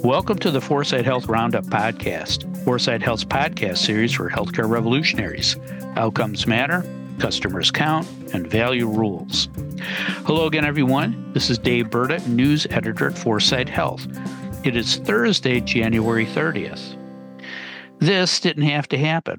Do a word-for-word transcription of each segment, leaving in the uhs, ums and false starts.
Welcome to the Foresight Health Roundup podcast, Foresight Health's podcast series for healthcare revolutionaries. Outcomes matter, customers count, and value rules. Hello again, everyone. This is Dave Burda, news editor at Foresight Health. It is Thursday, January thirtieth. This didn't have to happen,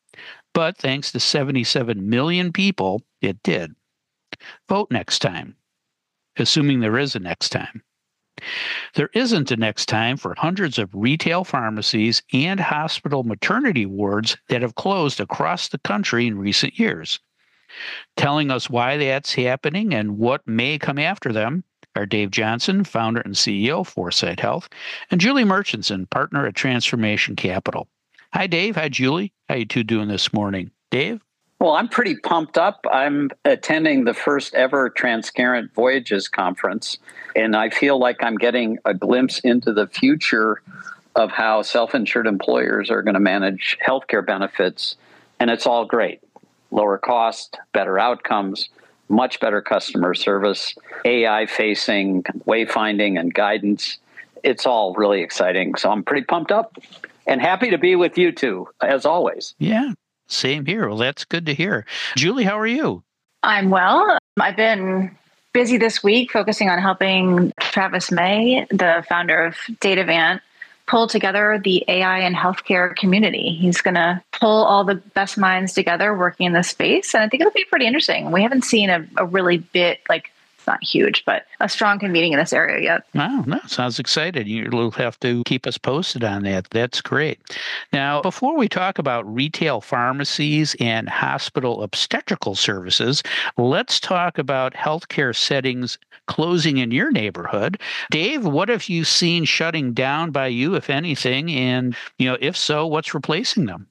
but thanks to seventy-seven million people, it did. Vote next time, assuming there is a next time. There isn't a next time for hundreds of retail pharmacies and hospital maternity wards that have closed across the country in recent years. Telling us why that's happening and what may come after them are Dave Johnson, founder and C E O of Foresight Health, and Julie Murchison, partner at Transformation Capital. Hi, Dave. Hi, Julie. How you two doing this morning? Dave? Well, I'm pretty pumped up. I'm attending the first ever Transcarent Voyages conference, and I feel like I'm getting a glimpse into the future of how self-insured employers are going to manage healthcare benefits, and it's all great. Lower cost, better outcomes, much better customer service, A I-facing wayfinding and guidance. It's all really exciting, so I'm pretty pumped up and happy to be with you two, as always. Yeah. Same here. Well, that's good to hear. Julie, how are you? I'm well. I've been busy this week focusing on helping Travis May, the founder of Datavant, pull together the A I and healthcare community. He's going to pull all the best minds together working in this space. And I think it'll be pretty interesting. We haven't seen a, a really bit, like, it's not huge, but a strong convening in this area yet. Wow, no, sounds exciting. You'll have to keep us posted on that. That's great. Now, before we talk about retail pharmacies and hospital obstetrical services, let's talk about healthcare settings closing in your neighborhood. Dave, what have you seen shutting down by you, if anything? And, you know, if so, what's replacing them?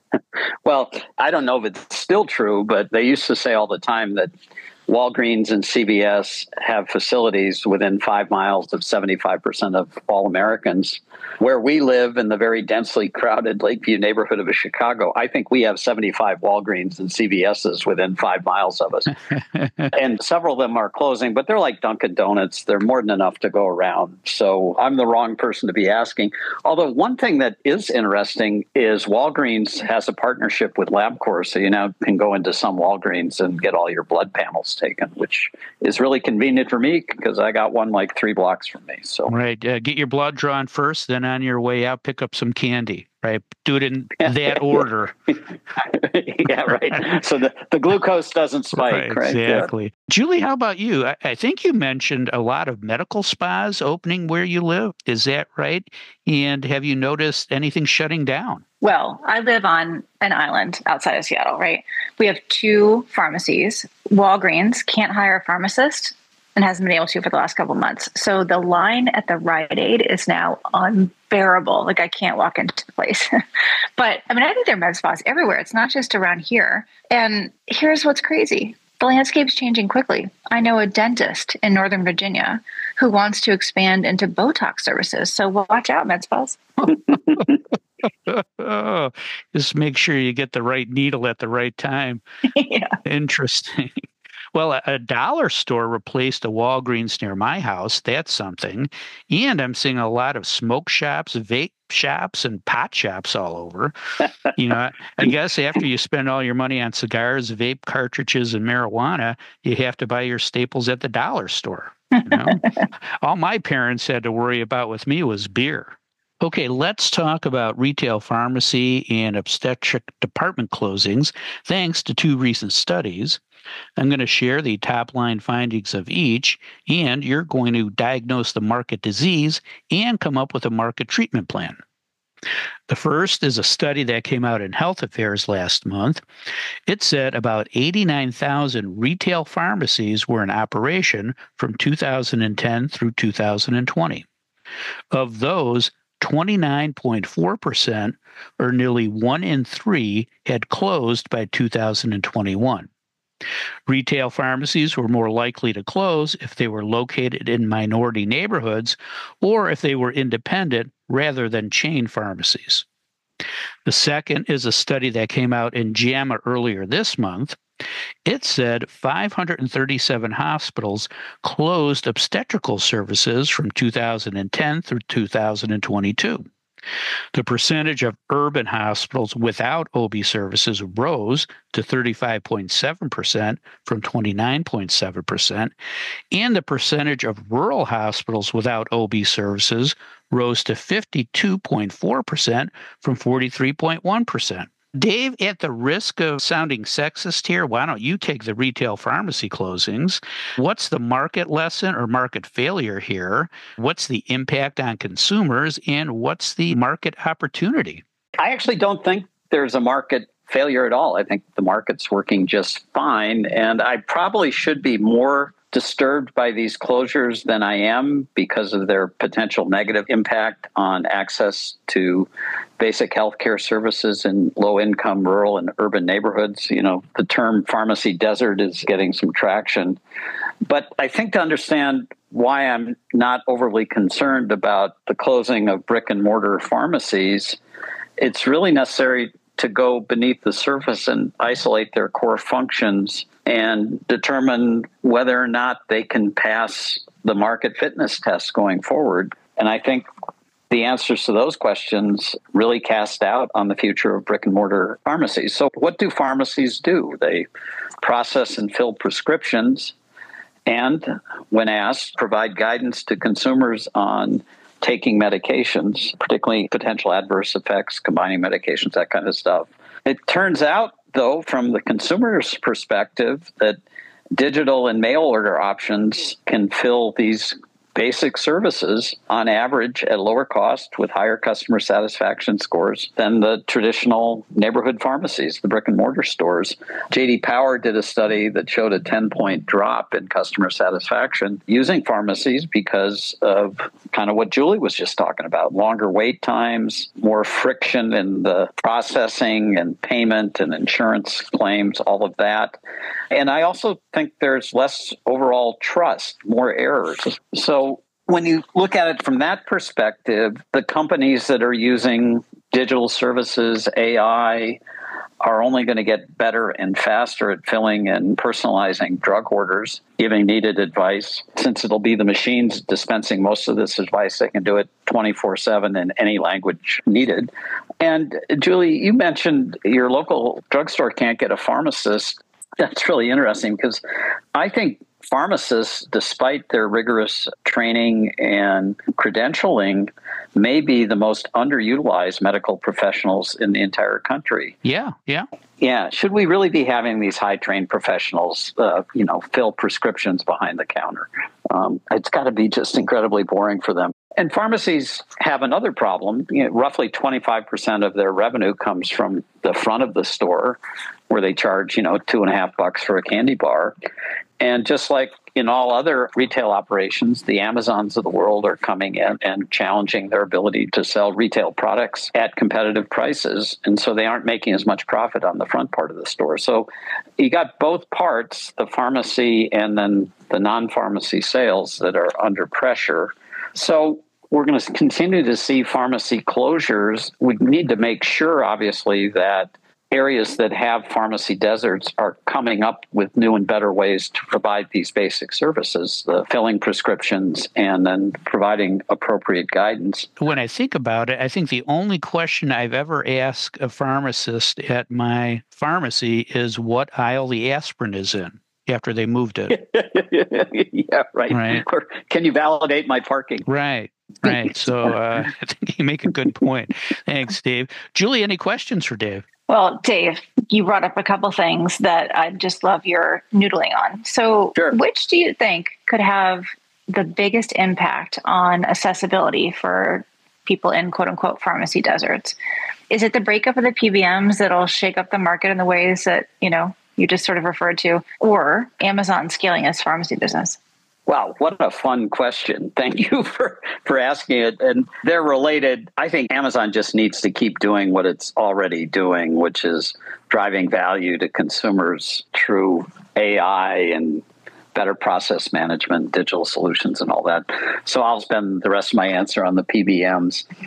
Well, I don't know if it's still true, but they used to say all the time that Walgreens and C V S have facilities within five miles of seventy-five percent of all Americans. Where we live in the very densely crowded Lakeview neighborhood of Chicago, I think we have seventy-five Walgreens and C V S's within five miles of us. And several of them are closing, but they're like Dunkin' Donuts. They're more than enough to go around. So I'm the wrong person to be asking. Although one thing that is interesting is Walgreens has a partnership with LabCorp, so you now can go into some Walgreens and get all your blood panels taken, which is really convenient for me because I got one like three blocks from me. So right, uh, get your blood drawn first, then on your way out, pick up some candy. Right, do it in that order. Yeah, right. So the, the glucose doesn't spike. Right, right? exactly. Yeah. Julie, how about you? I, I think you mentioned a lot of medical spas opening where you live. Is that right? And have you noticed anything shutting down? Well, I live on an island outside of Seattle, right? We have two pharmacies. Walgreens can't hire a pharmacist and hasn't been able to for the last couple of months. So the line at the Rite Aid is now unbearable. Like, I can't walk into the place. But I mean, I think there are med spas everywhere. It's not just around here. And here's what's crazy. The landscape's changing quickly. I know a dentist in Northern Virginia who wants to expand into Botox services. So watch out, med spas. Oh, just make sure you get the right needle at the right time. Yeah. Interesting. Well, a, a dollar store replaced a Walgreens near my house. That's something. And I'm seeing a lot of smoke shops, vape shops, and pot shops all over. You know, I guess after you spend all your money on cigars, vape cartridges, and marijuana, you have to buy your staples at the dollar store. You know? All my parents had to worry about with me was beer. Okay, let's talk about retail pharmacy and obstetric department closings, thanks to two recent studies. I'm going to share the top-line findings of each, and you're going to diagnose the market disease and come up with a market treatment plan. The first is a study that came out in Health Affairs last month. It said about eighty-nine thousand retail pharmacies were in operation from two thousand ten through two thousand twenty. Of those, twenty-nine point four percent, or nearly one in three, had closed by two thousand twenty-one. Retail pharmacies were more likely to close if they were located in minority neighborhoods or if they were independent rather than chain pharmacies. The second is a study that came out in JAMA earlier this month. It said five hundred thirty-seven hospitals closed obstetrical services from two thousand ten through two thousand twenty-two. The percentage of urban hospitals without O B services rose to thirty-five point seven percent from twenty-nine point seven percent, and the percentage of rural hospitals without O B services rose to fifty-two point four percent from forty-three point one percent. Dave, at the risk of sounding sexist here, why don't you take the retail pharmacy closings? What's the market lesson or market failure here? What's the impact on consumers? And what's the market opportunity? I actually don't think there's a market failure at all. I think the market's working just fine. And I probably should be more disturbed by these closures than I am because of their potential negative impact on access to basic healthcare services in low-income rural and urban neighborhoods. You know, the term pharmacy desert is getting some traction. But I think to understand why I'm not overly concerned about the closing of brick and mortar pharmacies, it's really necessary to go beneath the surface and isolate their core functions and determine whether or not they can pass the market fitness test going forward. And I think the answers to those questions really cast doubt on the future of brick and mortar pharmacies. So what do pharmacies do? They process and fill prescriptions and, when asked, provide guidance to consumers on taking medications, particularly potential adverse effects, combining medications, that kind of stuff. It turns out, though, from the consumer's perspective, that digital and mail order options can fill these basic services on average at lower cost with higher customer satisfaction scores than the traditional neighborhood pharmacies, the brick and mortar stores. J D Power did a study that showed a ten-point drop in customer satisfaction using pharmacies because of kind of what Julie was just talking about, longer wait times, more friction in the processing and payment and insurance claims, all of that. And I also think there's less overall trust, more errors. So when you look at it from that perspective, the companies that are using digital services, A I, are only going to get better and faster at filling and personalizing drug orders, giving needed advice. Since it'll be the machines dispensing most of this advice, they can do it twenty-four seven in any language needed. And Julie, you mentioned your local drugstore can't get a pharmacist. That's really interesting because I think pharmacists, despite their rigorous training and credentialing, may be the most underutilized medical professionals in the entire country. Yeah, yeah. Yeah. Should we really be having these high-trained professionals, uh, you know, fill prescriptions behind the counter? Um, it's got to be just incredibly boring for them. And pharmacies have another problem. You know, roughly twenty-five percent of their revenue comes from the front of the store, where they charge, you know, two and a half bucks for a candy bar. And just like in all other retail operations, the Amazons of the world are coming in and challenging their ability to sell retail products at competitive prices. And so they aren't making as much profit on the front part of the store. So you got both parts, the pharmacy and then the non-pharmacy sales, that are under pressure. So we're going to continue to see pharmacy closures. We need to make sure, obviously, that areas that have pharmacy deserts are coming up with new and better ways to provide these basic services, the filling prescriptions and then providing appropriate guidance. When I think about it, I think the only question I've ever asked a pharmacist at my pharmacy is what aisle the aspirin is in after they moved it. Yeah, right. Right. Or can you validate my parking? Right. Right. So uh, I think you make a good point. Thanks, Dave. Julie, any questions for Dave? Well, Dave, you brought up a couple things that I just love your noodling on. So Sure. Which do you think could have the biggest impact on accessibility for people in quote unquote pharmacy deserts? Is it the breakup of the P B Ms that'll shake up the market in the ways that, you know, you just sort of referred to, or Amazon scaling its pharmacy business? Wow, what a fun question. Thank you for, for asking it. And they're related. I think Amazon just needs to keep doing what it's already doing, which is driving value to consumers through A I and better process management, digital solutions, and all that. So I'll spend the rest of my answer on the P B Ms.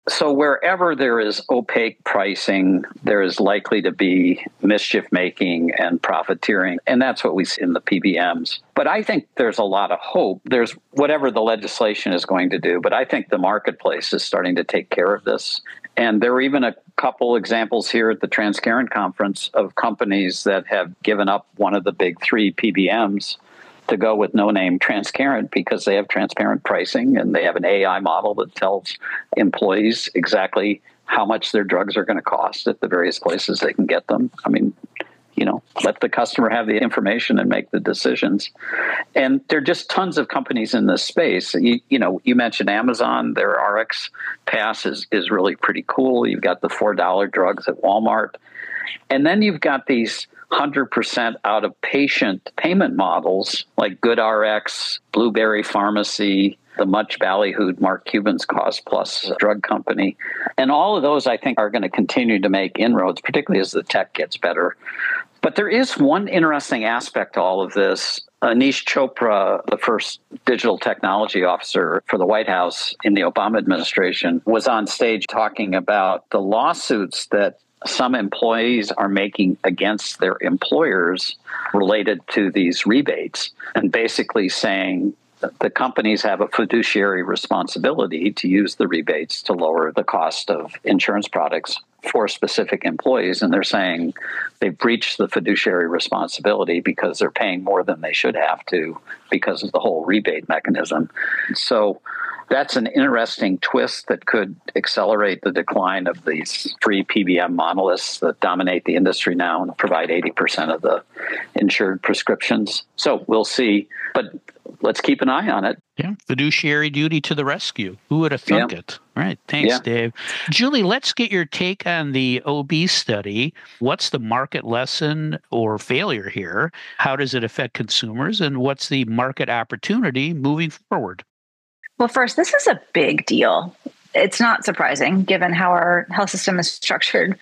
So wherever there is opaque pricing, there is likely to be mischief making and profiteering. And that's what we see in the P B Ms. But I think there's a lot of hope. There's whatever the legislation is going to do. But I think the marketplace is starting to take care of this. And there were even a couple examples here at the Transcarent Conference of companies that have given up one of the big three P B Ms to go with no-name Transcarent because they have transparent pricing and they have an A I model that tells employees exactly how much their drugs are going to cost at the various places they can get them. I mean, you know, let the customer have the information and make the decisions. And there are just tons of companies in this space. You, you know, you mentioned Amazon. Their R X Pass is, is really pretty cool. You've got the four dollar drugs at Walmart. And then you've got these one hundred percent out-of-patient payment models like GoodRx, Blueberry Pharmacy, the much ballyhooed Mark Cuban's Cost Plus drug company. And all of those, I think, are going to continue to make inroads, particularly as the tech gets better. But there is one interesting aspect to all of this. Anish Chopra, the first digital technology officer for the White House in the Obama administration, was on stage talking about the lawsuits that some employees are making against their employers related to these rebates, and basically saying that the companies have a fiduciary responsibility to use the rebates to lower the cost of insurance products for specific employees. And they're saying they've breached the fiduciary responsibility because they're paying more than they should have to because of the whole rebate mechanism. So that's an interesting twist that could accelerate the decline of these three P B M monoliths that dominate the industry now and provide eighty percent of the insured prescriptions. So we'll see, but let's keep an eye on it. Yeah, fiduciary duty to the rescue. Who would have thunk yeah. it? All right, thanks, yeah. Dave. Julie, let's get your take on the O B study. What's the market lesson or failure here? How does it affect consumers? And what's the market opportunity moving forward? Well, first, this is a big deal. It's not surprising given how our health system is structured,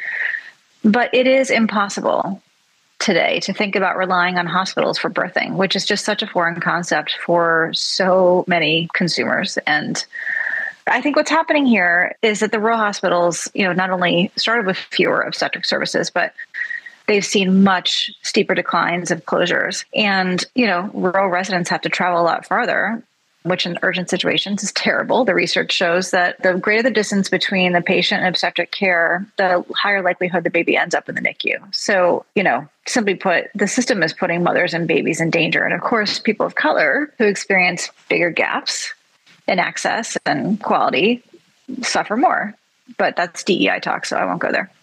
but it is impossible today to think about relying on hospitals for birthing, which is just such a foreign concept for so many consumers. And I think what's happening here is that the rural hospitals, you know, not only started with fewer obstetric services, but they've seen much steeper declines of closures. And, you know, rural residents have to travel a lot farther, which in urgent situations is terrible. The research shows that the greater the distance between the patient and obstetric care, the higher likelihood the baby ends up in the N I C U. So, you know, simply put, the system is putting mothers and babies in danger. And of course, people of color who experience bigger gaps in access and quality suffer more. But that's D E I talk, so I won't go there.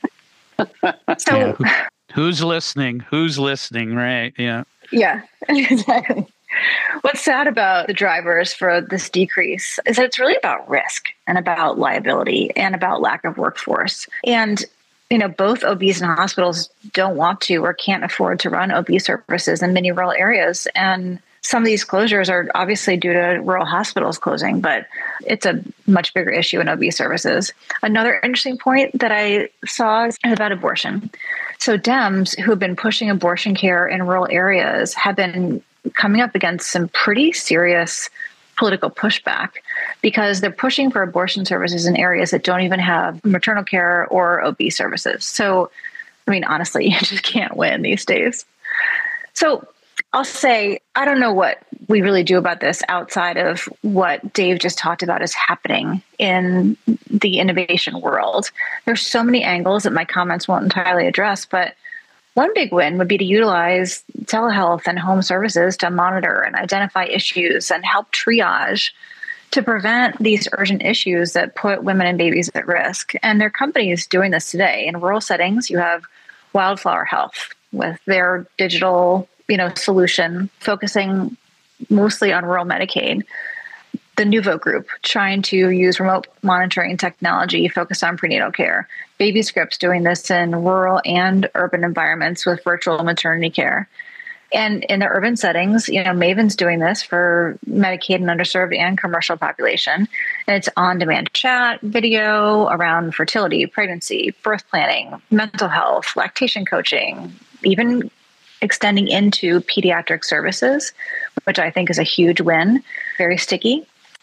So, yeah. Who's listening? Who's listening, right? Yeah. Yeah, exactly. What's sad about the drivers for this decrease is that it's really about risk and about liability and about lack of workforce. And, you know, both O Bs and hospitals don't want to or can't afford to run O B services in many rural areas. And some of these closures are obviously due to rural hospitals closing, but it's a much bigger issue in O B services. Another interesting point that I saw is about abortion. So Dems, who have been pushing abortion care in rural areas, have been coming up against some pretty serious political pushback because they're pushing for abortion services in areas that don't even have maternal care or O B services. So, I mean, honestly, you just can't win these days. So I'll say, I don't know what we really do about this outside of what Dave just talked about is happening in the innovation world. There's so many angles that my comments won't entirely address, but one big win would be to utilize telehealth and home services to monitor and identify issues and help triage to prevent these urgent issues that put women and babies at risk. And there are companies doing this today. In rural settings, you have Wildflower Health with their digital, you know, solution focusing mostly on rural Medicaid. The Nuvo Group trying to use remote monitoring technology focused on prenatal care. BabyScripts doing this in rural and urban environments with virtual maternity care. And in the urban settings, you know, Maven's doing this for Medicaid and underserved and commercial population. And it's on-demand chat, video around fertility, pregnancy, birth planning, mental health, lactation coaching, even extending into pediatric services, which I think is a huge win, very sticky.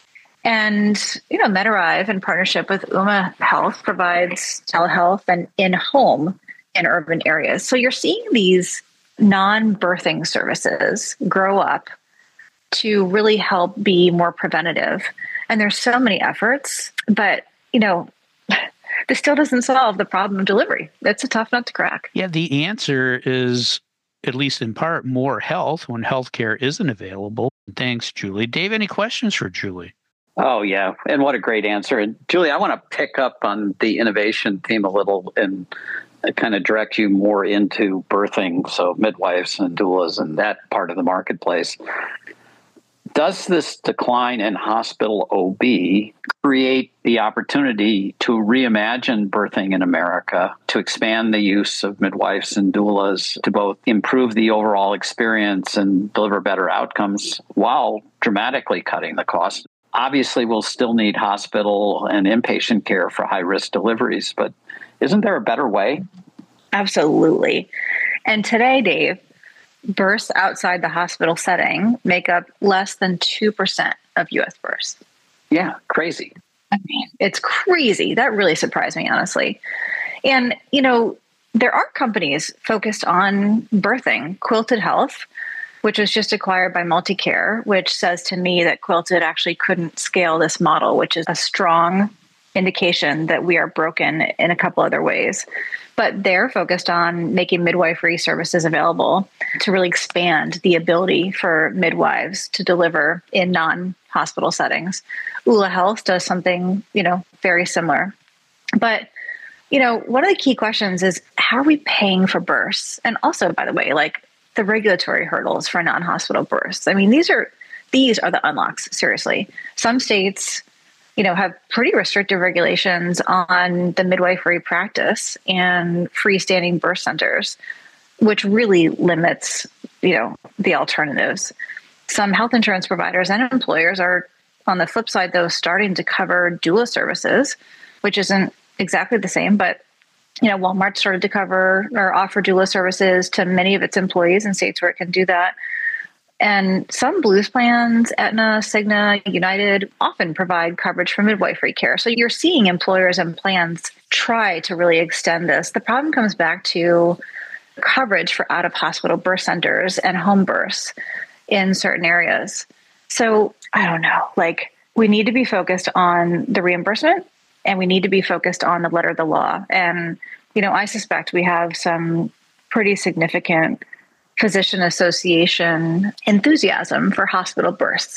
And, you know, MedArrive, in partnership with Ooma Health, provides telehealth and in-home in urban areas. So you're seeing these non-birthing services grow up to really help be more preventative. And there's so many efforts, but, you know, this still doesn't solve the problem of delivery. It's a tough nut to crack. Yeah, the answer is, at least in part, more health when healthcare isn't available. Thanks, Julie. Dave, any questions for Julie? Oh, yeah. And what a great answer. And Julie, I want to pick up on the innovation theme a little and kind of direct you more into birthing, so midwives and doulas and that part of the marketplace. Does this decline in hospital O B create the opportunity to reimagine birthing in America, to expand the use of midwives and doulas, to both improve the overall experience and deliver better outcomes while dramatically cutting the cost? Obviously, we'll still need hospital and inpatient care for high-risk deliveries, but isn't there a better way? Absolutely. And today, Dave, births outside the hospital setting make up less than two percent of U S births. Yeah, crazy. I mean, it's crazy. That really surprised me, honestly. And, you know, there are companies focused on birthing. Quilted Health, which was just acquired by Multicare, which says to me that Quilted actually couldn't scale this model, which is a strong indication that we are broken in a couple other ways. But they're focused on making midwifery services available to really expand the ability for midwives to deliver in non-hospital settings. Ula Health does something, you know, very similar. But, you know, one of the key questions is, how are we paying for births? And also, by the way, like the regulatory hurdles for non-hospital births. I mean, these are these are the unlocks, seriously. Some states, you know, have pretty restrictive regulations on the midwifery practice and freestanding birth centers, which really limits, you know, the alternatives. Some health insurance providers and employers are, on the flip side, though, starting to cover doula services, which isn't exactly the same, but, you know, Walmart started to cover or offer doula services to many of its employees in states where it can do that. And some Blues plans, Aetna, Cigna, United, often provide coverage for midwifery care. So you're seeing employers and plans try to really extend this. The problem comes back to coverage for out-of-hospital birth centers and home births in certain areas. So I don't know, like we need to be focused on the reimbursement and we need to be focused on the letter of the law. And, you know, I suspect we have some pretty significant physician association enthusiasm for hospital births.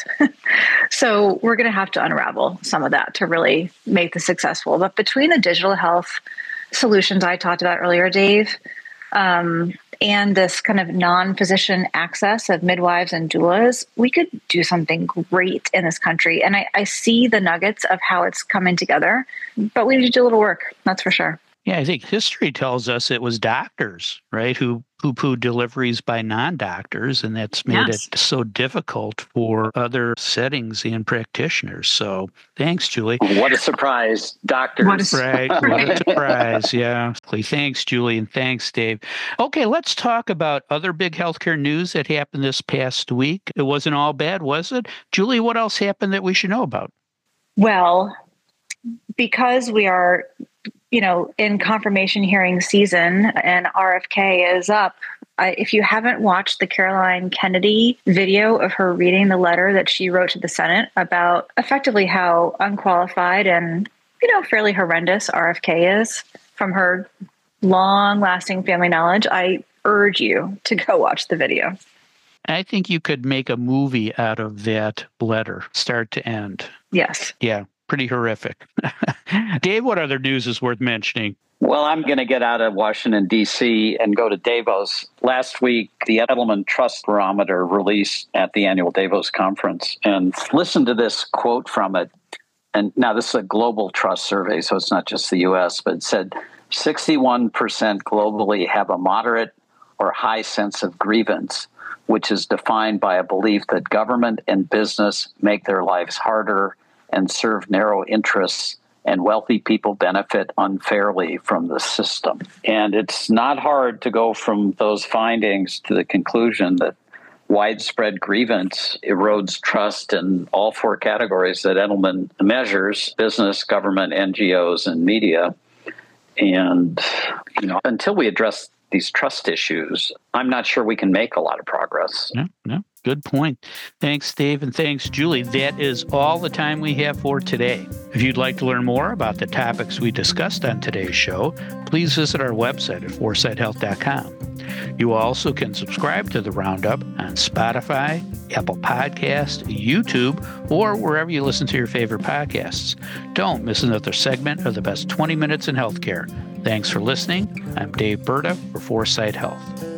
So we're going to have to unravel some of that to really make this successful. But between the digital health solutions I talked about earlier, Dave, um, and this kind of non-physician access of midwives and doulas, we could do something great in this country. And I, I see the nuggets of how it's coming together, but we need to do a little work, that's for sure. Yeah, I think history tells us it was doctors, right, who poo-pooed deliveries by non-doctors, and that's made yes. it so difficult for other settings and practitioners. So thanks, Julie. What a surprise, doctors. What a, right, what a surprise, yeah. Thanks, Julie, and thanks, Dave. Okay, let's talk about other big healthcare news that happened this past week. It wasn't all bad, was it? Julie, what else happened that we should know about? Well, because we are you know, in confirmation hearing season and R F K is up. I, if you haven't watched the Caroline Kennedy video of her reading the letter that she wrote to the Senate about effectively how unqualified and, you know, fairly horrendous R F K is from her long-lasting family knowledge, I urge you to go watch the video. I think you could make a movie out of that letter, start to end. Yes. Yeah. Pretty horrific. Dave, what other news is worth mentioning? Well, I'm going to get out of Washington, D C and go to Davos. Last week, the Edelman Trust Barometer released at the annual Davos conference. And listen to this quote from it. And now this is a global trust survey, so it's not just the U S, but it said sixty-one percent globally have a moderate or high sense of grievance, which is defined by a belief that government and business make their lives harder and serve narrow interests, and wealthy people benefit unfairly from the system. And it's not hard to go from those findings to the conclusion that widespread grievance erodes trust in all four categories that Edelman measures: business, government, N G Os, and media. And, you know, until we address these trust issues, I'm not sure we can make a lot of progress. No, no, good point. Thanks, Dave, and thanks, Julie. That is all the time we have for today. If you'd like to learn more about the topics we discussed on today's show, please visit our website at foresight health dot com. You also can subscribe to the Roundup on Spotify, Apple Podcast, YouTube, or wherever you listen to your favorite podcasts. Don't miss another segment of the best twenty minutes in healthcare. Thanks for listening. I'm Dave Burda for Foresight Health.